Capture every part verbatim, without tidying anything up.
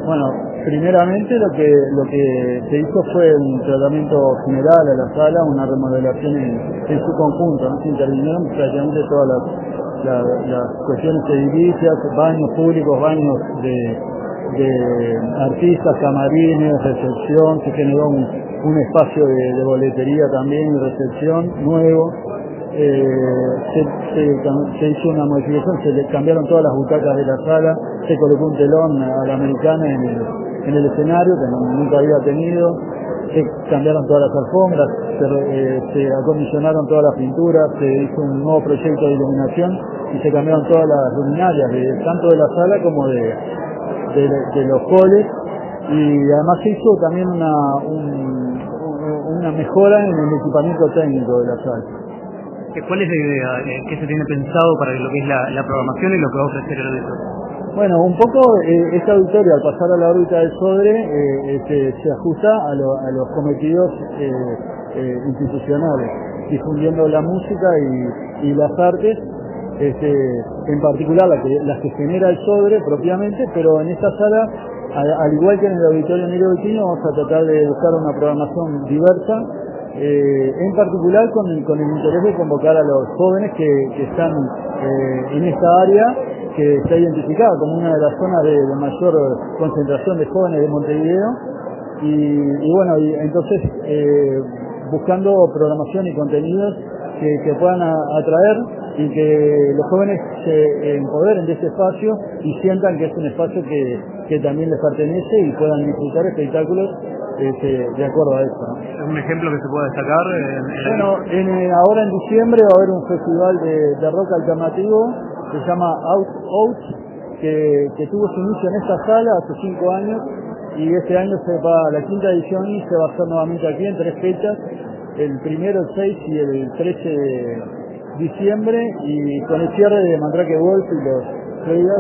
Bueno, primeramente lo que lo que se hizo fue un tratamiento general a la sala, una remodelación en, en su conjunto, ¿no? Se intervinieron prácticamente todas las, las, las cuestiones edilicias, baños públicos, baños de, de artistas, camarines, recepción, se generó un, un espacio de, de boletería también y recepción nuevo. Eh, se, se, se hizo una modificación, se le cambiaron todas las butacas de la sala, se colocó un telón a la americana en el, en el escenario que no, nunca había tenido, se cambiaron todas las alfombras, se, eh, se acondicionaron todas las pinturas, se hizo un nuevo proyecto de iluminación y se cambiaron todas las luminarias, de, tanto de la sala como de, de, de los halls, y además se hizo también una, un, una mejora en el equipamiento técnico de la sala. ¿Cuál es la idea? ¿Qué se tiene pensado para lo que es la, la programación y lo que va a ofrecer el auditorio? Bueno, un poco eh, este auditorio al pasar a la órbita del Sodre eh, este, se ajusta a, lo, a los cometidos eh, eh, institucionales, difundiendo la música y, y las artes, este, en particular las que, las que genera el Sodre propiamente, pero en esta sala, al, al igual que en el auditorio Emilio Vicini, vamos a tratar de buscar una programación diversa. Eh, en particular con el, con el interés de convocar a los jóvenes que, que están eh, en esta área, que está identificada como una de las zonas de, de mayor concentración de jóvenes de Montevideo, y, y bueno, y entonces eh, buscando programación y contenidos que, que puedan a, atraer y que los jóvenes se empoderen de este espacio y sientan que es un espacio que, que también les pertenece y puedan disfrutar espectáculos Este, de acuerdo a eso, ¿no? ¿Un ejemplo que se pueda destacar? En, en bueno, en, eh, ahora en diciembre va a haber un festival de, de rock alternativo que se llama Out Out, que, que tuvo su inicio en esta sala hace cinco años y este año se va a la quinta edición y se va a hacer nuevamente aquí en tres fechas, el primero, el seis y el trece de diciembre, y con el cierre de Mandrake Wolf y los Freidas,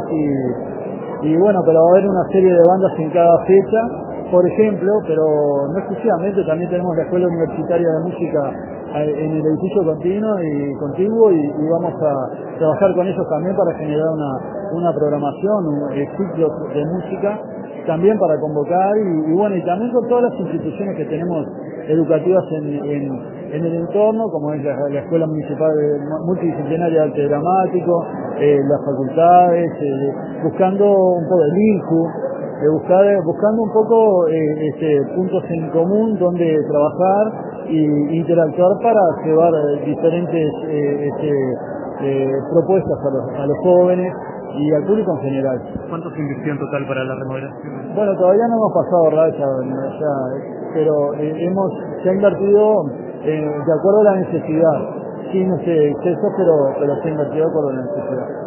y, y bueno, pero va a haber una serie de bandas en cada fecha, por ejemplo, pero no exclusivamente, también tenemos la Escuela Universitaria de Música en el edificio continuo y contiguo, y, y vamos a trabajar con ellos también para generar una, una programación, un, eh, ciclos de música, también para convocar, y, y bueno, y también con todas las instituciones que tenemos educativas en, en, en el entorno, como es la, la Escuela Municipal de, Multidisciplinaria de Arte Dramático, eh, las facultades, eh, buscando un poco el I N J U, de buscar, buscando un poco eh, este, puntos en común donde trabajar y interactuar para llevar eh, diferentes eh, este, eh, propuestas a los, a los jóvenes y al público en general. ¿Cuánto se invirtió en total para la remodelación? Bueno, todavía no hemos pasado raya, ya, pero eh, hemos se ha invertido eh, de acuerdo a la necesidad, sin ese exceso, pero, pero se ha invertido de acuerdo a la necesidad.